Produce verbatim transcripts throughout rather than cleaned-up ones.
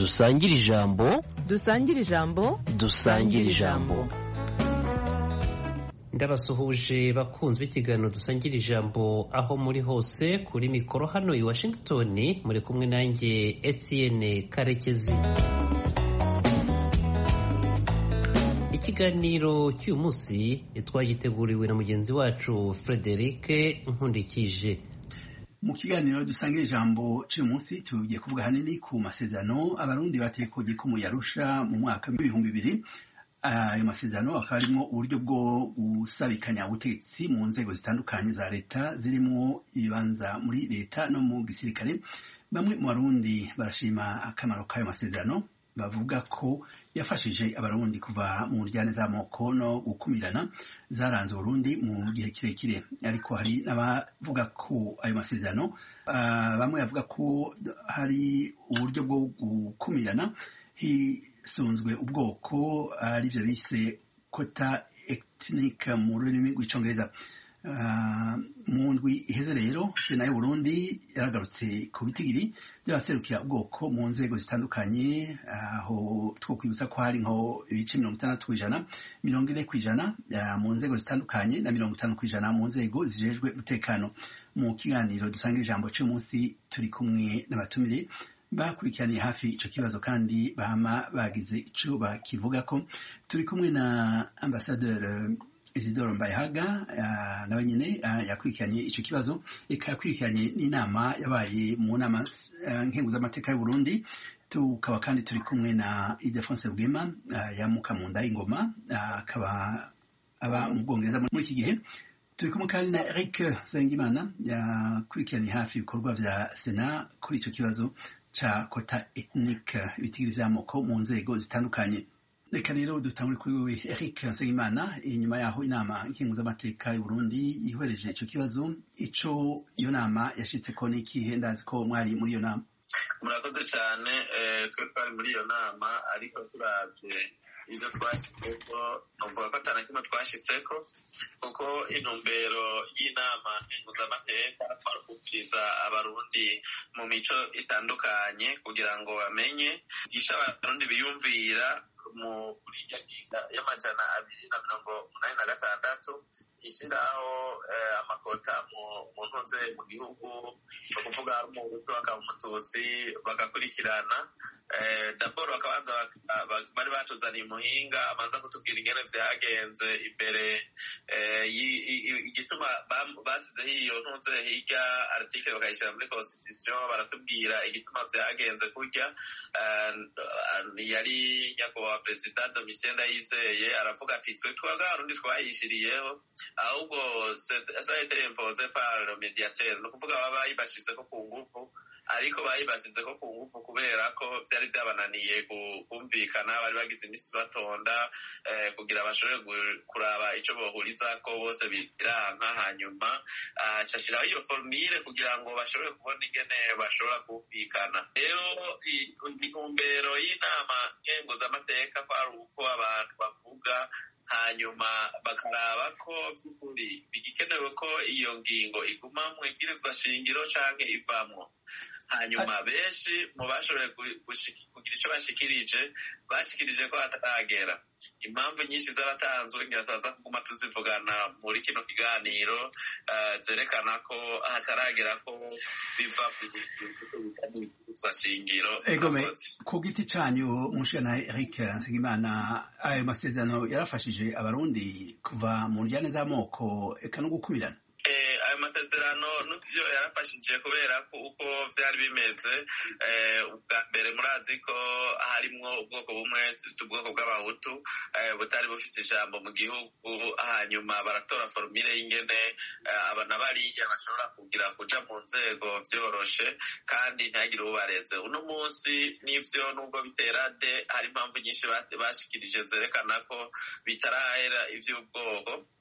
dusangire ijambo dusangire ijambo dusangire ijambo. ndabasuhuje bakunzwe ikiganiro dusangira ijambo aho muri hose kuri mikoro hano i Washington, muri kumwe nanjye Etienne Karekezi. Ikiganiro cy'uyu munsi twagiteguriwe na mugenzi wacu Frederic Nkundikije. Mu kiganiro dusangira ijambo cy'uyu munsi tugiye kuvuga hanini ku masezerano abarundi batekoje ko mu Yarusha mu mwaka w'ibihumbi bibiri. Ayo masezerano akaba arimo uburyo bwo gusabikanya ubutegetsi mu nzego zitandukanye za leta zirimo ibibanza muri leta no mu gisirikare. Bamwe mu barundi barashima akamaro k'ayo masezerano, bavuga ko yafashije abarundi kuva mu njyane z'amoko no gukumirana zaranze Burundi mu gihe kirekire. Ariko hari n'abavuga ko ayo masezerano uh, bamwe bavuga ko hari uburyo bwo gukumirana hisunzwe ubwoko, arivyo uh, bise kota ethnique mu rurimi rw'icongereza. Uh, mu ndwi iheze rero sena y'u Burundi yaragarutse ku bitigiri by'abaserukira ubwoko mu nzego zitandukanye, aho uh, two kwibutsa ko hari nko ibice mirongo itandatu kw'ijana, mirongo ine kw'ijana uh, mu nzego zitandukanye na mirongo itanu kw'ijana mu nzego zijejwe umutekano. Mu kiganiro dusangira ijambo cy'uyu munsi turi kumwe n'abatumire bakurikiraniye hafi ico kibazo kandi bama bagize ico bakivuga ko. Turi kumwe na ambassadeur Isidore Mbayahaga uh, nawe nyene uh, yakurikiranye ico kibazo, eka yakurikiranye n'inama yabaye mu nama uh, nkenguzamateka y'u Burundi. Tukaba kandi turi kumwe na Ildefonse Rugema uh, yamuka mu nda y'ingoma, akaba uh, aba mu Bwongereza muri iki gihe. Turi kumwe kandi na Eric Nsengimana yakurikiranye hafi ibikorwa vya Sena kuri ico kibazo cha kota ethnique, ibitigiri vy'amoko mu nzego zitandukanye. Reka rero dutangure kuri wewe Eric Nsengimana. Inyuma yaho inama nkenguzamateka y'u Burundi yihwereje ico kibazo, ico iyo nama yashitseko n'ikihe? Ndazi ko mwari muri iyo nama. Murakoze cyane. eh, twe twari muri iyo nama, ariko turavye ivyo twashitseko novuga ko atana kimwe twashitseko, kuko intumbero y'inama nkenguzamateka twari kumviriza abarundi mu mico itandukanye kugira ngo bamenye ico abarundi biyumvira muri irya ngingo y'amajana abiri na mirongo umunani na gatandatu ishyiraho amakota mu ntuze mu gihugu, ni ukuvuga ari umuhutu bakaba umututsi bagakurikirana. Daboro bakabanza bari batuzaniye umuhinga abanza kutubwira ingene vyagenze imbere, igituma basizeho iyo ntuze hirya article bakayishyira muri constitution, baratubwira igituma vyagenze kurya. Yari nyakubahwa perezida Domitien Ndayizeye aravuga ati twe twaga abarundi twayishiriyeho, ahubwo ça a été imposé par le médiateur, ni ukuvuga baba bayibashizeko ku ngufu, ariko bayibashizeko ku ngufu kubera ko vyari vyabananiye kumvikana. Bari bagize imisi batonda eh, kugira bashobore kuraba ico bohurizako, bose biranka. Hanyuma acashiraho iyo formule kugira ngo bashobore kubona ingene bashobora kumvikana. Rero intumbero y'inama nkenguzamateka kwari uko abantu bavuga, hanyuma bakaraba ko by'ukuri bigikenewe ko iyo ngingo iguma mu ibwirizwa shingiro canke ivamwo. Hanyuma benshi mu bashoboye kugira ico bashikirije bashikirije ko hataragera. Impamvu nyinshi z'abatanzwe ngirasaza kuguma tuzivugana muri kino kiganiro, uh, zerekana ko hataragera ko biva ku shingiro. Egome, ku giti canyu mushana Eric Nsengimana, ayo masezerano yarafashije abarundi kuva mu njyane z'amoko eka no gukumirana? Ayo masezerano n'ivyo yarafashije kubera ko uko vyari bimeze, ubwa mbere murazi ko harimwo ubwoko bumwe, ubwoko bw'abahutu butari bufise ijambo mu gihugu. Hanyuma baratora formule y'ingene abana bariya bashobora kugira kuja mu nzego vyoroshe kandi ntihagire ubareze. Uno munsi n'ivyo nubwo bitera de, hari impamvu nyinshi bashikirije zerekana ko bitarahera ivy'ubwoko.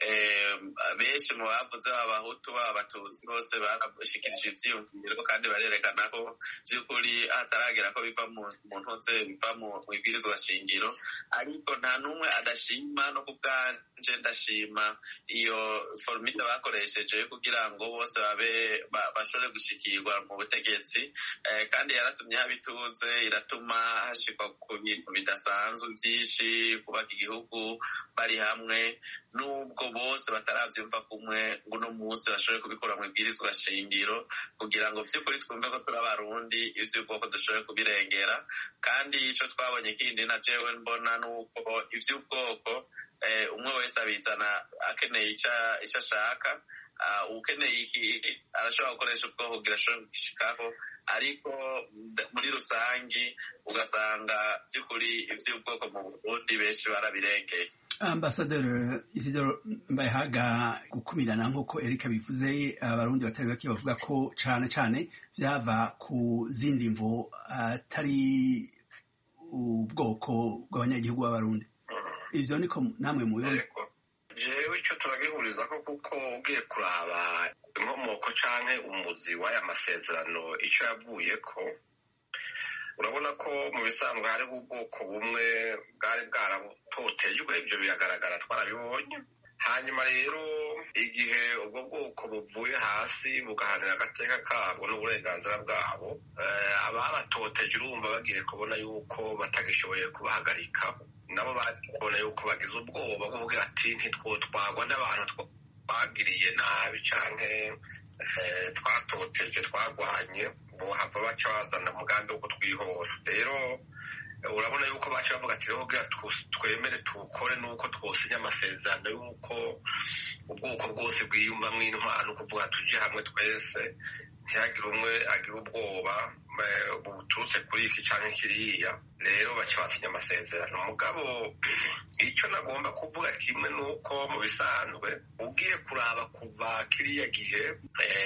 benshi mu bavuze abahutu b'abatutsi bose barashikirije ivyiyumviro kandi barerekana ko by'ukuri hataragera ko biva mu ntuze biva mu ibwirizwa shingiro, ariko nta n'umwe adashima, no kubwanje ndashima iyo formule bakoresheje kugira ngo bose babe bashobore gushikirwa mu butegetsi, kandi yaratumye habituze, iratuma hashikwa ku bintu bidasanzwe byinshi, kubaka igihugu bari hamwe, nubwo bose bataravyumva kumwe ngo uno munsi bashobore kubikora mu ibwirizwa shingiro, kugira ngo vy'ukuri twumve ko turi abarundi, ivy'ubwoko dushobore kubirengera. Kandi ico twabonye kindi na jewe mbona nuko ivy'ubwoko umwe wese abizana akeneye ico ashaka, ukeneye iki arashobora gukoresha ubwoko kugira ashobore gushikaho, ariko muri rusangi ugasanga vy'ukuri ivy'ubwoko mu Burundi benshi barabirengeye. Ambasaderi Isidore Mbayahaga, gukumirana nk'uko Eric bivuze, abarundi batari bake bavuga ko cane cane vyava ku zindi mvo atari ubwoko bw'abanyagihugu b'abarundi. Ivyo niko namwe mubibona? Jewe ico turagihuriza ko, kuko ugiye kuraba inkomoko canke umuzi w'aya masezerano ico yavuyeko, urabona ko mu bisanzwe hari ubwoko bumwe bwari bwaratotejwe, ibyo biragaragara, twarabibonye. Hanyuma rero igihe ubwo bwoko buvuye hasi bugahanira agateka kabwo n'uburenganzira bwabo, ababatoteje urumva bagiye kubona yuko batagishoboye kubahagarika, nabo babona yuko bagize ubwoba bwo kuvuga ati ntitwotwagwa n'abantu twagiriye nabi canke twatoteje twagwanye, bohava baca bazana umugambi wo kutwihora. Rero urabona yuko baca bavuga ati rero kugira twemere tuwukore nuko twosinya amasezerano yuko ubwoko bwose bwiyumvamwo intwaro, kuvuga tuje hamwe twese, ntihagire umwe agira ubwoba buturutse kuri iki canke kiriya. Rero baca basinya amasezerano. Mugabo ico nagomba kuvuga kimwe nuko mu bisanzwe ugiye kuraba kuva kiriya gihe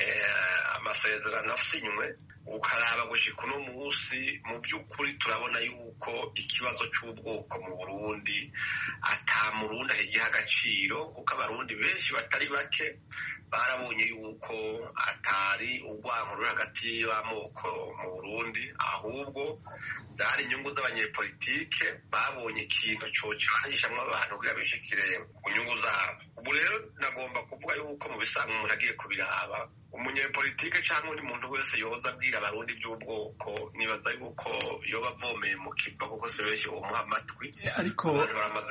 amasezerano asinywe, ukaraba gushika uno musi, mu by'ukuri turabona yuko ikibazo c'ubwoko mu Burundi ata murundi ahigiha agaciro, kuko abarundi benshi batari bake barabonye yuko atari urwango ruri hagati y'amoko mu Burundi, ahubwo zari inyungu z'abanyepolitike babonye ikintu cocanyishamwo abantu kugira bishikire ku nyungu zabo. Ubu rero nagomba kuvuga yuko mu bisanzwe umuntu agiye kubiraba, umunyepolitike cyangwa undi muntu wese yoza abwira abarundi by'ubwoko, nibaza yuko yoba avomeye mu kiva, kuko si benshi bomuha amatwi, ariko baramaze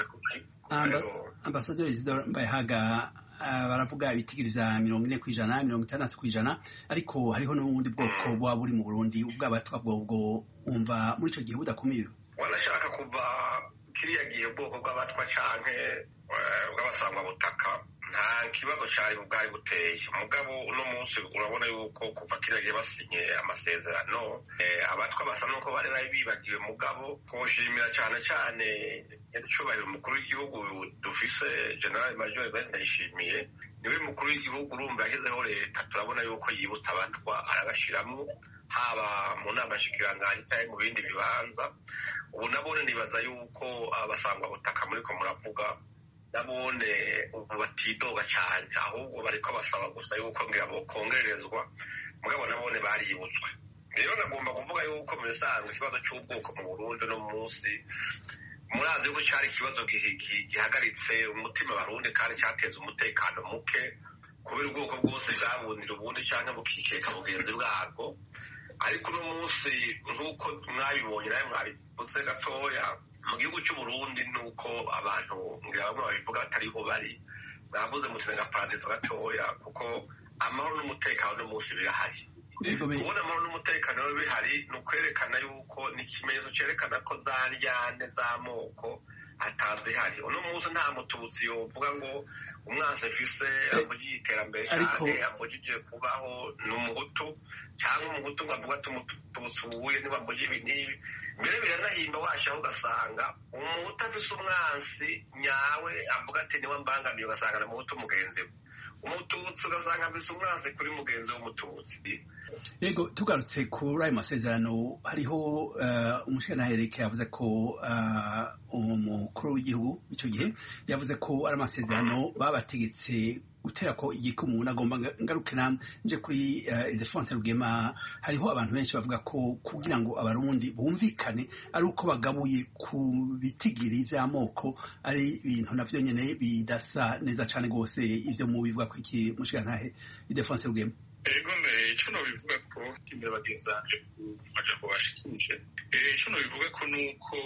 Ambasaderi Isidore Mbayahaga baravuga ibitigiri vya mirongo ine kw'ijana, mirongo itandatu kw'ijana, ariko hariho n'ubundi bwoko buba buri mu Burundi, ubwabatwa bwobwo umva muri ico gihe budakumiwe. Wanashaka kuva kiriya gihe ubwoko bw'abatwa canke bw'abasangwa butaka nta kibazo cari bwari buteye. Mugabo uno munsi urabona yuko kuva kiriya gihe basinye amasezerano, abatwa basa nuko bari bari bibagiwe. Mugabo twoshimira cane cane nyacubahiro umukuru w'igihugu dufise, General Major Evariste Ndayishimiye, niwe mukuru w'igihugu, urumva yagezeho leta, turabona yuko yibutsa abatwa arabashiramwo, haba mu nama nshikiranganji canke mu bindi bibanza. Ubu nabone nibaza yuko abasangwa butaka muriko muravuga nabone ubu batidoga cyane, ahubwo bariko basaba gusa yuko ngira bokongerezwa, mugabo nabone baributswe. Rero nagomba kuvuga yuko mu bisanzwe ikibazo c'ubwoko mu Burundi no munsi murazi yuko cari ikibazo gihagaritse umutima Barundi, kandi cateza umutekano muke, kubera ubwoko bwose bwabundira ubundi canke bukikeka bugenzi bwabwo. Ariko uno munsi nk'uko mwabibonye nawe mwabivuze gatoya, mu gihugu c'Uburundi nuko abantu ngira bamwe babivuga batariho bari, bavuze muti nga paradizo gatoya, kuko amahoro n'umutekano no munsi birahari. Kubona amahoro n'umutekano bihari ni ukwerekana yuko ni ikimenyetso cerekana ko za ryane z'amoko atazihari. Uno munsi nta mututsi yovuga ngo umwansi afise amugije iterambere cyane, amugije kubaho n'umuhutu, cyangwa umuhutu ngo avuga ati umututsi ubuye niba amugije ibi n'ibi. Mbere biranahimba washaho ugasanga umuhutu afise umwansi nyawe avuga ati niwe mbangamiye, ugasanga na muhutu mugenzi we. umututsi ugasanga afise umwase kuri mugenzi w'umututsi. Yego tugarutse kuri ayo masezerano hariho umushikirantahe yavuze ko umukuru w'igihugu icyo gihe yavuze ko ari amasezerano babategetse gutera ko igikumu nagomba ngaruke namwe nje kuri Ildefonse Rugema. Hariho abantu benshi bavuga ko kugira ngo abarundi bumvikane ari uko bagabuye ku bitigiri vy'amoko ari ibintu navyo nyene bidasa neza cane gose. Ivyo mu bivuga ko iki mushikirantahe Ildefonse Rugema? Ego mbere ico no bivuga ko imbere bagenzanje ku majambo bashikije, ico no bivuga ko nuko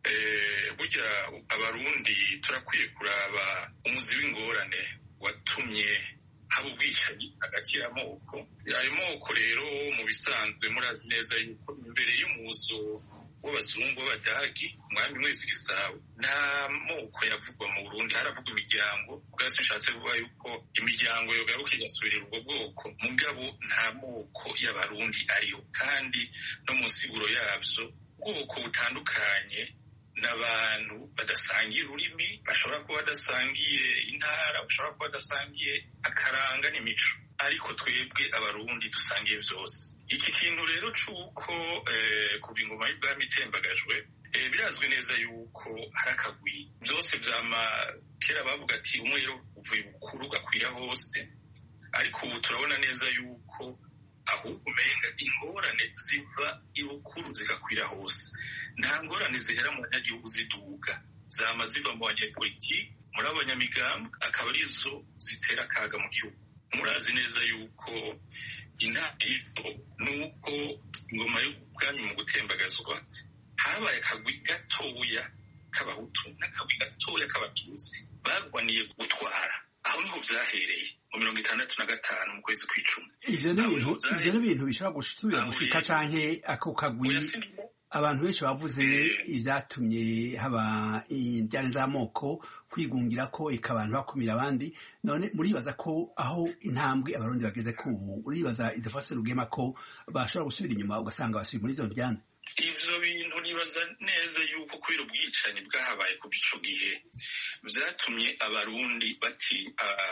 burya abarundi turakwiye kuraba umuzi w'ingorane watumye haba ubwicanyi hagati y'amoko. Ayo moko rero mu bisanzwe murazi neza yuko imbere y'umuzo w'abazungu b'abadagi umwami mwezi Gisabo nta moko yavugwa mu Burundi, haravugwa imiryango. Ubwase nshatse kuvuga yuko imiryango yogaruka igasubirira ubwo bwoko, mugabo nta moko y'abarundi ariyo, kandi no mu nsiguro yavyo ubwoko butandukanye n'abantu badasangiye ururimi, bashobora kuba badasangiye intara, bashobora kuba badasangiye akaranga n'imico, ariko twebwe abarundi dusangiye vyose. Iki kintu rero c'uko kuva ingoma y'ubwami itembagajwe, birazwi neza yuko hari akagwi. Vyose vyama kera bavuga ati umwero uvuye bukuru ugakwira hose, ariko ubu turabona neza yuko ahubwo umenga ingorane ziva ibukuru zigakwira hose. Nta ngorane zihera mu banyagihugu ziduga, zama ziva mu banyapolitiki, muri abanyamigambi, akaba arizo zitera akaga mu gihugu. Murazi neza yuko intangiriro nuko ingoma y'ubwami mu gutembagazwa habaye akagwi gatoya k'abahutu n'akagwi gatoya k'abatutsi bagwaniye gutwara. Aho niho vyahereye mu mirongo itandatu na gatanu mu kwezi kw'icumi. Ivyo ni ibintu bishobora gusubira gushika canke ako kagwi abantu benshi bavuze ivyatumye haba indyane z'amoko kwigungira ko ikabantu bakumira abandi. None muribaza ko aho intambwe abarundi bageze ko ubu, uribaza Ildefonse Rugema ko bashobora gusubira inyuma ugasanga basubiye muri izo ndyane? Ivyo bintu nibaza neza yuko kubera ubwicanyi bwahabaye kuva ico gihe vyatumye abarundi bati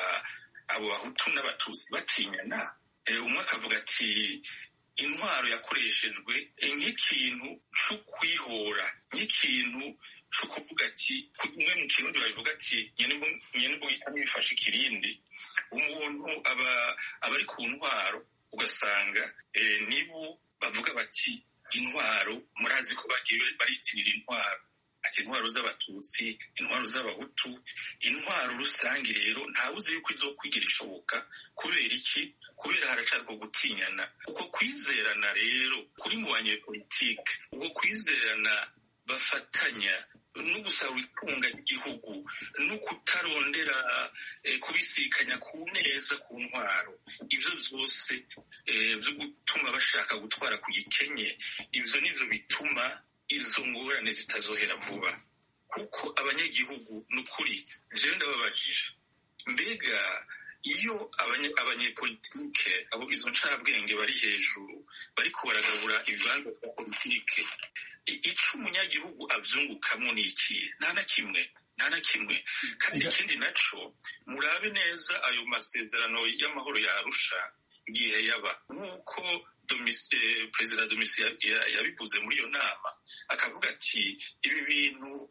abo bahutu n'abatutsi batinyana. Umwe akavuga ati intwaro yakoreshejwe nk'ikintu co kwihora, nk'ikintu co kuvuga ati umwe mu kirundi babivuga ati nyene mbugita n'ibifashe ikirindi. Umuntu aba abari ku ntwaro ugasanga nibo bavuga bati intwaro, murazi ko bagiye baritirira intwaro, ati intwaro z'abatutsi, intwaro z'abahutu, intwaro rusange. Rero ntawuzi yuko izokwigira ishoboka. Kubera iki? Kubera haracarwa gutinyana. Uko kwizerana rero kuri mu banyepolitike, uko kwizerana bafatanya no gusaba itunga ry'igihugu no kutarondera kubisikanya ku neza ku ntwaro, ivyo vyose vyo gutuma bashaka gutwara ku gikenye, ivyo nivyo bituma izo ngorane zitazohera vuba. Kuko abanyagihugu n'ukuri jewe ndababajije, mbega iyo abanyepolitike abo izo ncabwenge bari hejuru bariko baragabura ibibanza vya politike, ico umunyagihugu avyungukamwo ni iki? Nta na kimwe, nta na kimwe. Kandi ikindi naco murabe neza ayo masezerano y'amahoro ya Arusha igihe yaba, nk'uko Perezida Domisi yabivuze muri iyo nama, akavuga ati ibi bintu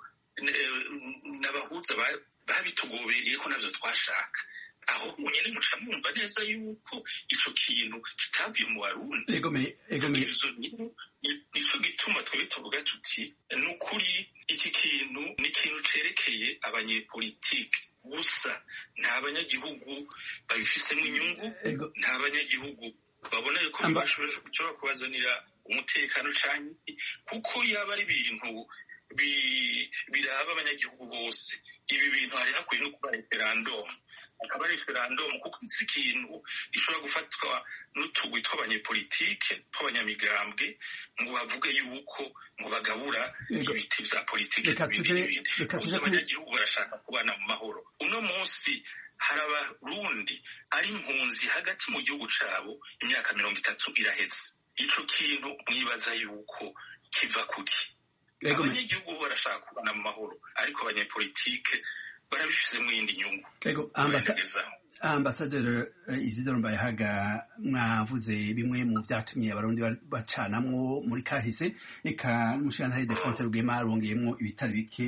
n'abahuza babitugobereye ko navyo twashaka. Aho nyene muca mwumva neza yuko ico kintu kitavuye mu Barundi. Nico gituma twebwe tuvuga tuti n'ukuri iki kintu ni ikintu cerekeye abanyepolitike gusa, nta banyagihugu babifisemo inyungu, nta banyagihugu babona yuko bishobora kubazanira umutekano canke, kuko yaba ari ibintu biraba abanyagihugu bose, ibi bintu hari hakwiye no kuba referendum. Akaba referendum kuko si ikintu gishobora gufatwa n'utugwi tw'abanyepolitike tw'abanyamigambwe ngo bavuge yuko ngo bagabura ibiti vya politike. Abanyagihugu barashaka kubana mu mahoro. Uno munsi hari abarundi ari impunzi hagati mu gihugu cabo imyaka mirongo itatu iraheze. Ico kintu mwibaza yuko kiva kuki? Abanyagihugu barashaka kubana mu mahoro, ariko abanyepolitike barabifise mu yindi nyungu. Ambasaderi Isidore Mbayahaga, mwavuze bimwe mu byatumye abarundi bacanamwo muri kahise, eka n'umushikirantahe Defonse Rugema arongeyemwo ibitari bike,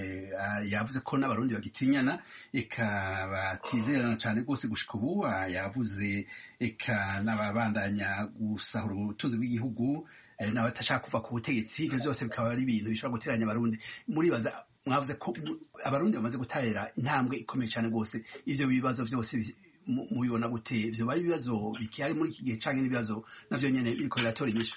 yavuze ko n'abarundi bagitinyana eka batizerana cane rwose gushika ubu, yavuze eka n'ababandanya gusahura ubutunzi bw'igihugu n'abatashaka kuva ku butegetsi, ivyo vyose bikaba ari ibintu bishobora guteranya abarundi. Muribaza, mwavuze ko abarundi bamaze gutera intambwe ikomeye cyane rwose, ivyo bibazo vyose mubibona gute? Ivyo bari ibibazo bikihari muri iki gihe canke n'ibibazo navyo nyene biriko biratora inyishu?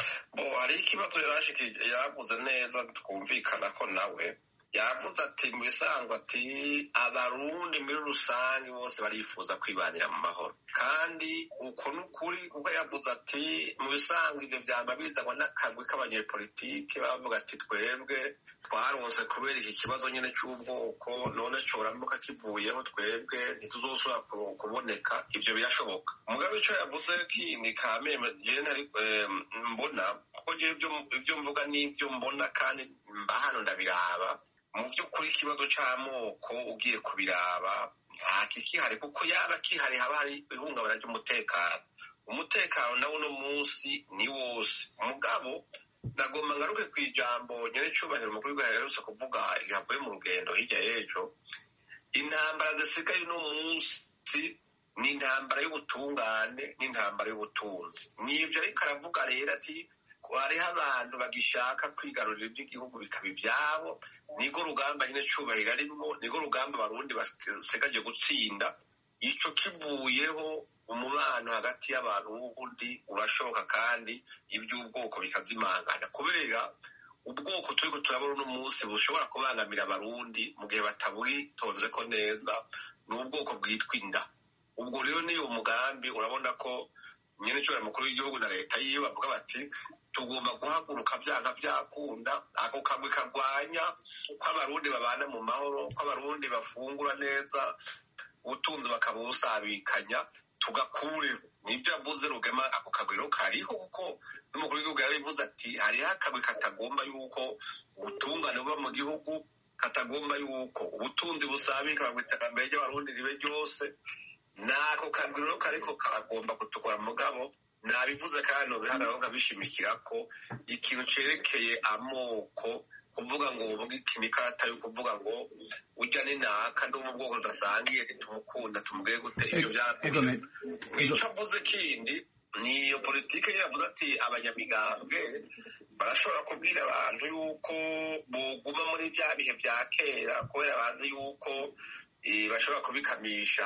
Hari ikibazo yarashikije, yavuze neza, twumvikana ko nawe yavuze ati mu bisanzwe ati abarundi muri rusange bose barifuza kwibanira mu mahoro, kandi uko n'ukuri kuko yavuze ati mu bisanzwe ivyo vyama bizanwa n'akagwi k'abanyepolitike bavuga ati twebwe twaronse kubera iki kibazo nyene c'ubwoko, none coramuka kivuyeho twebwe ntituzosubira kuboneka. Ivyo birashoboka. Mugabe ico yavuze kindi kameme jewe ntari mbona, kuko jewe ivyo mvuga n'ivyo mbona kandi mba hano ndabiraba. Mu vy'ukuri ikibazo c'amoko ugiye kubiraba nta kikihari, kuko yaba kihari haba hari ihungabana ry'umutekano. Umutekano nawo uno munsi ni wose. Mugabo nagomba ngaruke kw'ijambo nyene cubahiro umukuru w'igihugu yaherutse kuvuga yavuye mu rugendo hirya y'ejo. Intambara zisigaye uno munsi ni intambara y'ubutungane n'intambara y'ubutunzi. Nivyo ariko aravuga rero ati hariho abantu bagishaka kwigarurira ivy'igihugu bikaba ivyabo. Nigo rugamba nyene cubahiro arimwo, nigo rugamba abarundi basigaje gutsinda. Ico kivuyeho umubano hagati y'abarundi urashoboka, kandi ivy'ubwoko bikazimangana, kubera ubwoko turiko turabona uno munsi bushobora kubangamira abarundi mu gihe batabutonzeko neza, n'ubwoko bwitwa inda. Ubwo rero niyo umugambi urabona ko nyene cyo mukuru w'igihugu na leta yiwe bavuga bati tugomba guhaguruka vyanka vyakunda, ako kamwe kagwanya ko abarundi babana mu mahoro, ko abarundi bafungura neza, ubutunzi bakabusabikanya, tugakureho. Nivyo yavuze Rugema, ako kagwiro kariho, kuko n'umukuru w'igihugu yabivuze ati hariho akagwi katagomba yuko ubutungane buba mu gihugu, katagomba yuko ubutunzi busabika mu iterambere ry'abarundi ribe ryose. Nako kagwiro kariko karagomba kutukura. Mugabo nabivuze kandi nobihagararaho nkabishimikira ko ikintu cerekeye amoko, kuvuga ngo uvuga ikintu ikarata yo kuvuga ngo urya ni naka ndi mu bwoko tudasangiye ntitumukunda tumubwire gute, ivyo vyarakuye. Ico avuze kindi ni iyo politike yavuze ati abanyamigambwe barashobora kubwira abantu yuko boguma muri vya bihe vya kera, kubera bazi yuko bashobora kubikamisha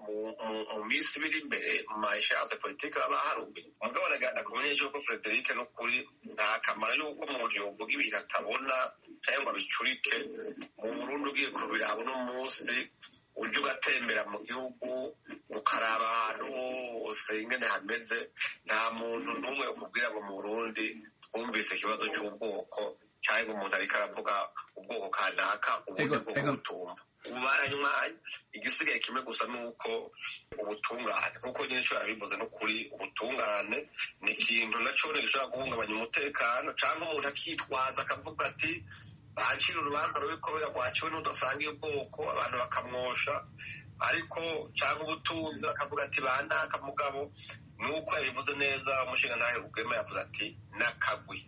mu minsi biri imbere mu mashyirahamwe politike baba harubi. Mugabo nakumenya yuko Frederic n'ukuri nta kamaro yuko umuntu yovuga ibintu atabona cyangwa ngo abicurike. Mu Burundi ugiye kubiraba uno munsi, uje ugatembera mu gihugu ukaraba ahantu hose ingene hameze, nta muntu n'umwe ukubwira ngo mu Burundi twumvise ikibazo cy'ubwoko cyangwa umuntu ariko aravuga ubwoko kanaka ubundi bwo gutumva. Ubu baranywaye, igisigaye kimwe gusa nuko ubutungane, nkuko nyine cyo yabivuze n'ukuri, ubutungane ni ikintu naco gishobora guhungabanya umutekano, cyangwa umuntu akitwaza akavuga ati bacira urubanza rubi kubera rwaciwe n'udasangiye ubwoko, abantu bakamwosha. Ariko cyangwa ubutunzi akavuga ati banaka. Mugabo nuko yabivuze neza umushingantahe Rugema, yavuze ati n'akagwi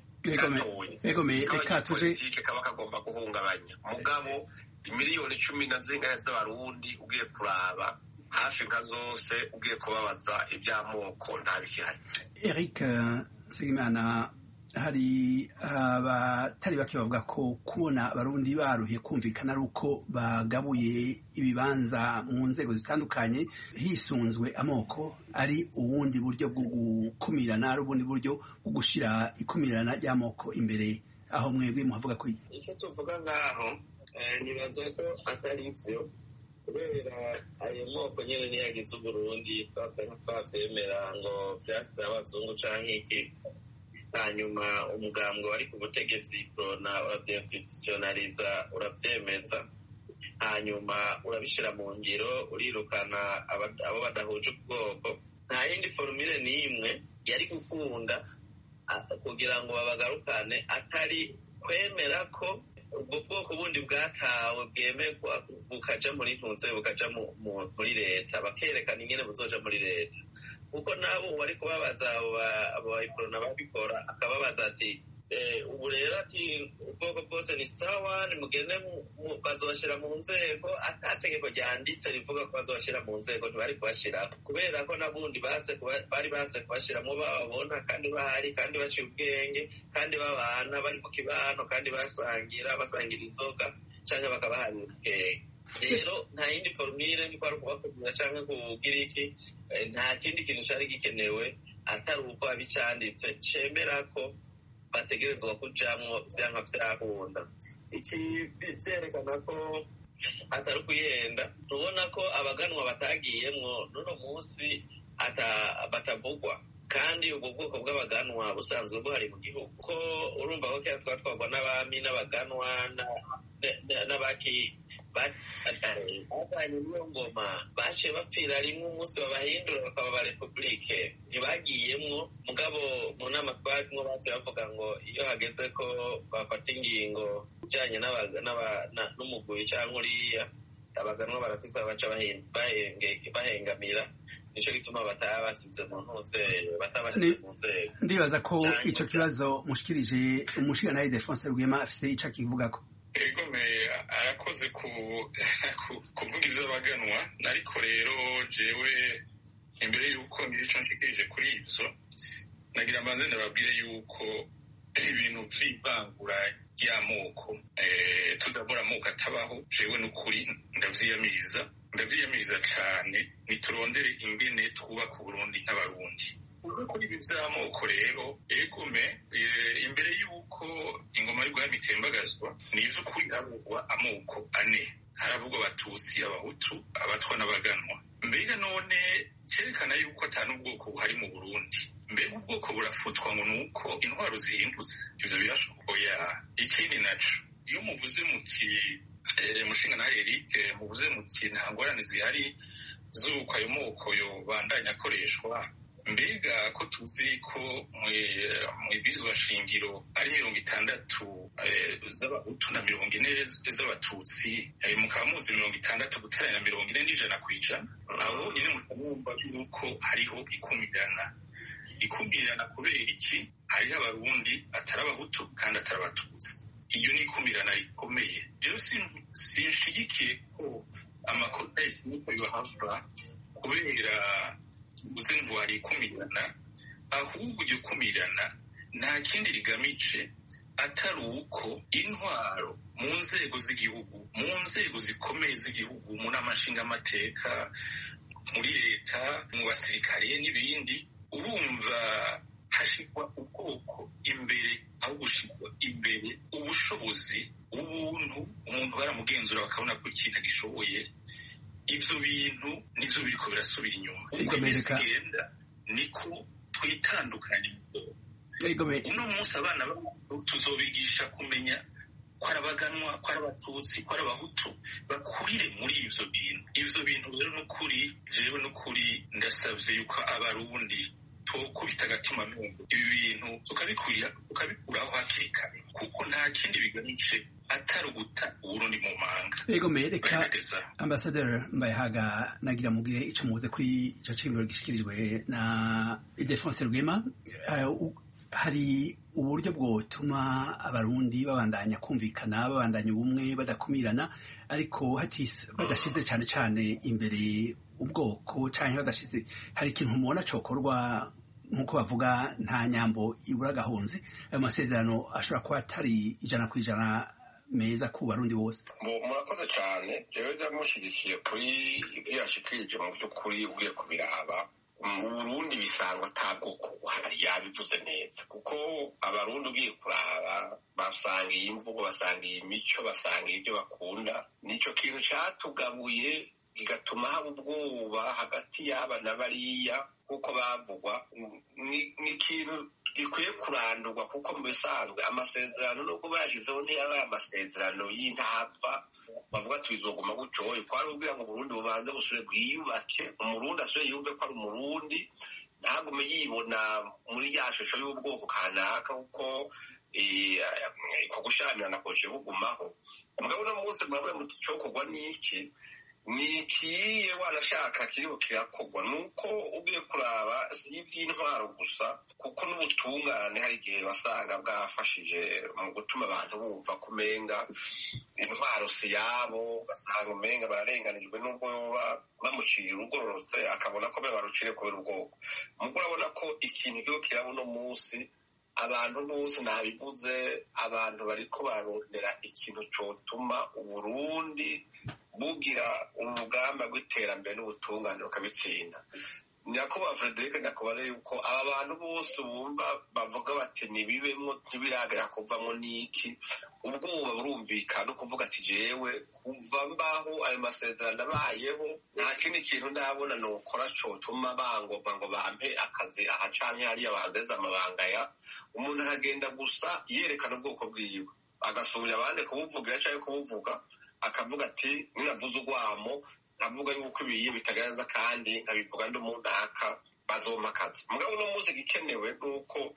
gatoye k'abanyapolitike kaba kagomba guhungabanya. Mugabo imiliyoni cumi na zingahe z'abarundi ugiye kuraba hafi nka zose ugiye kubabaza iby'amoko nta bikihari. Eric Nsengimana, hari abatari bake bavuga ko kubona abarundi baruhiye kumvikana ari uko bagabuye ibibanza mu nzego zitandukanye hisunzwe amoko, ari ubundi buryo bwo gukumirana, ari ubundi buryo bwo gushira ikumirana ry'amoko imbere. Aho mwebwe muhavuga ko icyo tuvuga ngaho nibaza ko atari ivyo, kubera ayo moko nyene niyo yagize Uburundi twavyemera ngo vyasize abazungu canke iki, hanyuma umugambwe wari ku butegetsi prona uravyinstitutionaliza, uravyemeza, hanyuma urabishira mu ngiro, urirukana abo badahuje ubwoko. Nta yindi formule n'imwe yari gukunda kugira ngo babagarukane atari kwemera ko ubwo bwoko bundi bwatawe bwemerwa bukaja muri ntunze bukaja muri leta bakerekana ingene buzoja muri leta kuko nabo wari kubabaza abo bayikorona babikora akababaza ati ubu rero ati ubwoko bwose ni sawa nimugende bazoshyira mu nzego atategeko ryanditse rivuga ko bazoshyira mu nzego ntibari kubashyiraho kubera ko nabundi bari baze kubashyiramo bababona kandi bahari kandi baciye ubwenge kandi babana bari mu kibano kandi basangira basangira inzoga cyangwa bakabaharira ubwenge rero nta yindi formule ni kwari kubakubwira cyangwa kugira iki nta kindi kintu cyari gikenewe atari uko abicanditse cemera ko bategerezwa kujamwo vyanka vyakunda iki byerekana ko atari kuyenda tubona ko abaganwa batagiyemwo n'uno munsi batavugwa kandi ubwo bwoko bw'abaganwa busanzwe buhari mu gihugu ko urumva ko kera twatwagwa n'abami n'abaganwa n'abaki bavanye n'iyo ngoma baciye bapfira rimwe umunsi babahindura bakaba ba repubulike ntibagiyemwo mugabo mu nama twarimwo baciye bavuga ngo iyo hageze ko bafata ingingo ijanye n'umugwi cyangwa uriya abaganwa barafise baca bahengamira nico gituma bataba basize mu ntuze batabasize mu nzego ndibaza ko ico kibazo mushikirije umushikirantahe Defonse Rwema afise ico akivugako egome arakoze kuvuga ivyo baganwa ariko rero jewe imbere yuko ngira ico nshikirije kuri ivyo nagira mbanze ndababwire yuko ibintu vy'ivangura ry'amoko tudabura amoko atabaho jewe n'ukuri ndavyiyamiriza ndavyiyamiriza cane niturondere ingene twubaka Uburundi nk'abarundi uzi kuri ibi vy'amoko rero egome imbere yuko ingoma y'ubwami itembagazwa ni ivy'ukuri havugwa amoko ane haravugwa abatutsi abahutu abatwa n'abaganwa mbega none cerekana yuko ata n'ubwoko buhari mu Burundi mbega ubwoko burafutwa ngo nuko intwaro zihindutse ivyo birashoboya ikindi naco iyo muvuze muti mushingantahe Eric muvuze muti nta ngorane zihari z'uko ayo moko yobandanya akoreshwa mbega ko tuzi ko mw'ibwirizwa shingiro ari mirongo itandatu z'abahutu na mirongo ine z'abatutsi mukaba muzi mirongo itandatu guteranya mirongo ine n'ijana kw'ijana aho nyine mukamwumva yuko hariho ikumirana ikumirana kubera iki hariho abarundi atari abahutu kandi atari abatutsi iyo ni ikumirana rikomeye rero sinshigikiye ko amakosa y'uko yohava kubera uze ngo hari ikumirana ahubwo iryo kumirana nta kindi rigamije atari uko intwaro mu nzego z'igihugu mu nzego zikomeye z'igihugu mu nama nshingamateka muri leta mu basirikare n'ibindi urumva hashirwa ubwoko imbere aho gushirwa imbere ubushobozi ubuntu umuntu baramugenzura bakabona ko ikintu gishoboye ivyo bintu nivyo biriko birasubira inyuma uko bigenda niko twitandukanye uno munsi abana tuzobigisha kumenya ko ari abaganwa ko ari abatutsi ko ari abahutu bakurire muri ivyo bintu ivyo bintu rero n'ukuri jewe n'ukuri ndasavye yuko abarundi twokubita agatima mungu ibi bintu tukabikurira tukabikuraho hakiri kare kuko nta kindi bigamije atari uguta Uburundi mu manga ego mereka Ambassador Mbayahaga nagira mugire ico muze kuri ico cimiro gishikirijwe na Defonse Rwema hari uburyo bwotuma abarundi babandanya kumvikana babandanya ubumwe badakumirana ariko hatise badashize cyane cyane imbere ubwoko canke badashize hari ikintu mubona cokorwa nkuko bavuga nta nyambo ibura gahunzi ayo masezerano ashobora kuba atari ijana ku ijana meza ku barundi bose murakoze cyane jewe ndamushigikiye kuri ibyo yashikirije mu by'ukuri ugiye kubiraba mu Burundi bisangwa atabwoko buhari yabivuze neza kuko abarundi ugiye kuraba basanga iyi mvugo basanga iyi mico basanga ibyo bakunda nico kintu cyatugabuye kigatuma haba ubwoba hagati y'aba na bariya kuko bavugwa ni ikintu gikwiye kurandurwa kuko mu bisanzwe amasezerano nubwo bayashyizeho ntiyaba amasezerano y'intapfa bavuga tubizoguma gutyo kwari ubwira ngo Burundi bubanze busubire bwiyubake umurundi asubire yumve ko ari umurundi ntagume yibona muri ya shusho y'ubwoko kanaka kuko ko gushamirana koje bugumaho mugabo no munsi mwabaye mu cyokorwa n'iki ni ikiye wanashaka kiriho kirakorwa nuko ugiye kuraba si iby'intwaro gusa kuko n'ubutungane hari igihe basanga bwafashije mu gutuma abantu bumva kumenga intwaro si yabo ugasanga umenga bararenganijwe n'ubwo yoba bamuciye urugororotse akabona ko barucire kubera ubwoko mugo urabona ko ikintu kiriho kiraba uno munsi abantu bose nabivuze abantu bariko barondera ikintu cotuma Uburundi bugira urugamba rw'iterambere n'ubutungane rukabitsinda nyakubahwa Frederic ndakubara yuko aba bantu bose bumva bavuga bati ntibibemwo ntibiragera kuvamwo n'iki ubwoba burumvikana kuvuga ati jewe kuva mbaho ayo masezerano abayeho nta kindi kintu ndabona nokora cotuma bangomba ngo bampe akazi aha canke hariya banzeza amabanga ya umuntu akagenda gusa yerekana ubwoko bwiwe agasubira abandi kubuvugira canke kubuvuga akavuga ati ninavuze urwamo nkavuga yuko ibiye bitagaragaza kandi nkabivuga ndi umuntu aka bazompa akazi mugabo uno munsi gikenewe nuko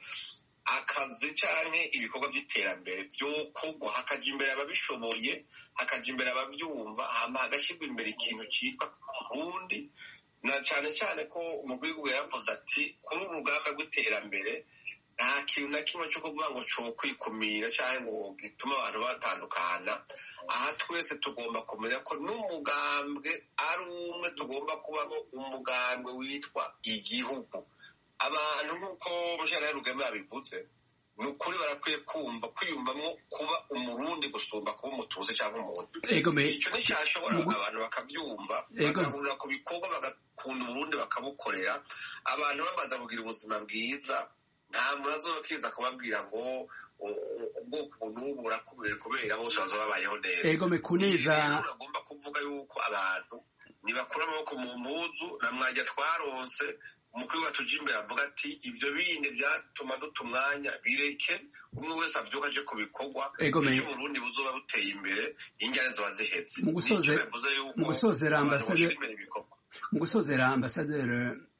akazi canke ibikorwa by'iterambere vyokorwa hakaja imbere ababishoboye hakaja imbere abavyumva hama hagashyirwa imbere ikintu citwa Burundi na cane cane ko umugwigu yavuze ati kuri urugamba rw'iterambere nta kintu na kimwe cyo kuvuga ngo cyo kwikumira cyangwa ngo gituma abantu batandukana aha twese tugomba kumenya ko n'umugambwe ari umwe tugomba kubamo umugambwe witwa igihugu abantu nk'uko mushana Rugema yabivuze ni ukuri barakwiye kumva kwiyumvamo kuba umurundi gusumba kuba umutuzi cyangwa umuntu icyo nticyashobora abantu bakabyumva bagahurira ku bikorwa bagakunda Uburundi bakabukorera abantu bamaze kugira ubuzima bwiza nta muntu azokiza kubabwira ngo ubwoko n'ubu burakubwira kubera bose bazoba babayeho neza ego mekuneza agomba kuvuga yuko abantu nibakura amaboko mu mpuzu na mwajya twaronse umukuru watuje imbere avuga ati ibyo bindi byatuma duta umwanya bireke umwe wese avyuka aje ku bikorwa iyo Burundi buzoba buteye imbere injyana zoba zihetse mu gusozera ambassadeur mu gusozera ambassadeur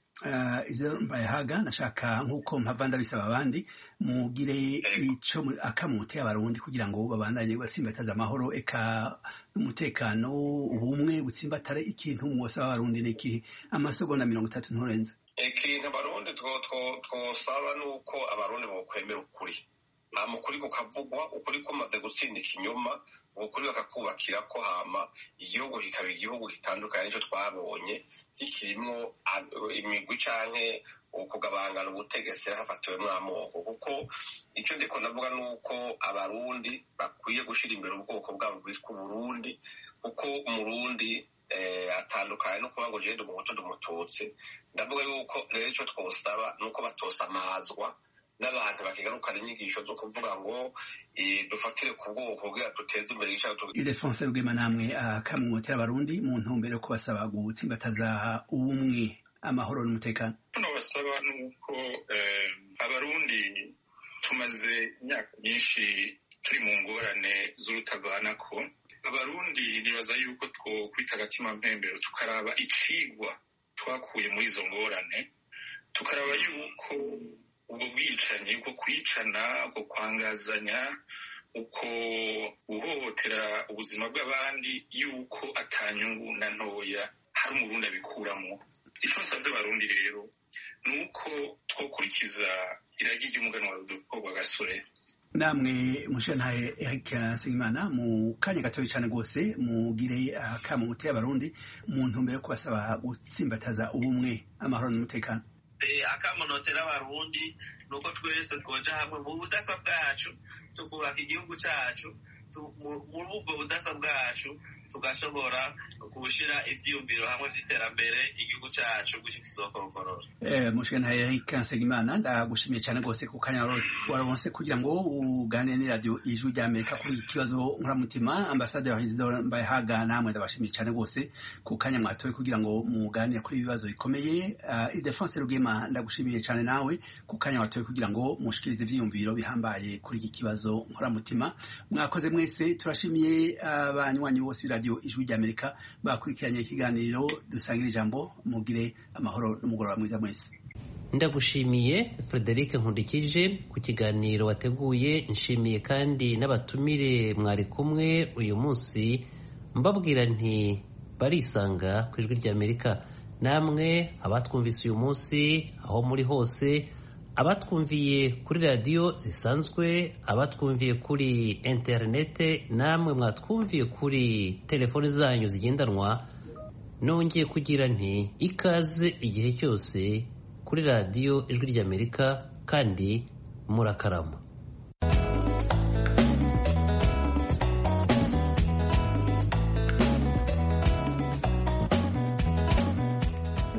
Uh, izo mbayahaga nashaka nkuko mpava ndabisaba abandi mugire ico akamute abarundi kugira ngo babandanye batsimbataza amahoro eka n'umutekano ubumwe butsimbatare ikintu mwose abarundi niki amasegonda mirongo itatu nturenze ikintu abarundi twosaba nuko abarundi bokwemera ukuri nta mukuri kukavugwa ukuri kumaze gutsinda ikinyoma ukuri bakakubakira ko hama igihugu kikaba igihugu gitandukanye nicyo twabonye kikirimwo imigwi canke ukugabangana ubutegetsi hafatiwemwo amoko kuko ico ndiko ndavuga nuko abarundi bakwiye gushira imbere ubwoko bwabo bwitwa Uburundi kuko umurundi atandukanye no kuba ngo je ndi umuhutu ndi umututsi ndavuga yuko rero ico twosaba nuko batosamazwa n'abantu bakigarukana inyigisho zo kuvuga ngo dufatire ku bwoko kugira duteze imbere y'icyaha. Ildefonse Rugema namwe akamwotera abarundi mu ntumbero yo kubasaba gutsimbataza ubumwe amahoro n'umutekano. Hano basaba nuko abarundi tumaze imyaka myinshi turi mu ngorane z'urutavanako abarundi nibaza yuko two kwita agatima mpembero tukaraba icigwa twakuye muri izo ngorane tukaraba yuko ubwo bwicanyi uko kwicana uko kwangazanya uko guhohotera ubuzima bw'abandi yuko atanyungu na ntoya hari umurundi abikuramo. Ico nsavye abarundi rero ni uko twokurikiza iragi ry'umuganwa Rodolphe Rwagasore. Namwe mushantaye Eric Nsengimana mu kanya gatoya cyane rwose mugire akamo muteye abarundi mu ntumbero yo kubasaba gutsimbataza ubumwe amahoro n'umutekano. Akamunotera abarundi nuko twese twoja hamwe mu budasa bwacu tukubaka igihugu cyacu muri ubwo budasa bwacu tugashobora gushira ivyiyumviro hamwe vy'iterambere igihugu cyacu gushika kizokorokora. Eh mushana Eric Nsengimana ndagushimiye cyane rwose ku kanya waronse kugira ngo uganire ni radio Ijwi rya Amerika kuri ikibazo nkuramutima. Ambassadeur Isidore Mbayahaga namwe ndabashimiye cyane rwose ku kanya mwatoye kugira ngo muganire kuri ibibazo bikomeye. uh, Ildefonse Rugema ndagushimiye cyane nawe ku kanya watoye kugira ngo mushikirize ivyiyumviro bihambaye kuri iki kibazo nkuramutima. Mwakoze mwese turashimiye abanywanyi uh, bose radio Ijwi rya Amerika bakurikiranye ikiganiro dusangira ijambo mugire amahoro n'umugoroba mwiza mwese. ndagushimiye Frederic Nkundikije ku kiganiro wateguye, nshimiye kandi n'abatumire mwari kumwe uyu munsi, mbabwira nti barisanga ku ijwi ry'Amerika. Namwe abatwumvise uyu munsi aho muri hose, abatwumviye kuri radiyo zisanzwe, abatwumviye kuri interinete, namwe mwatwumviye kuri telefoni zanyu zigendanwa, nongeye kugira nti ikaze igihe cyose kuri radiyo ijwi ry'Amerika kandi murakarama.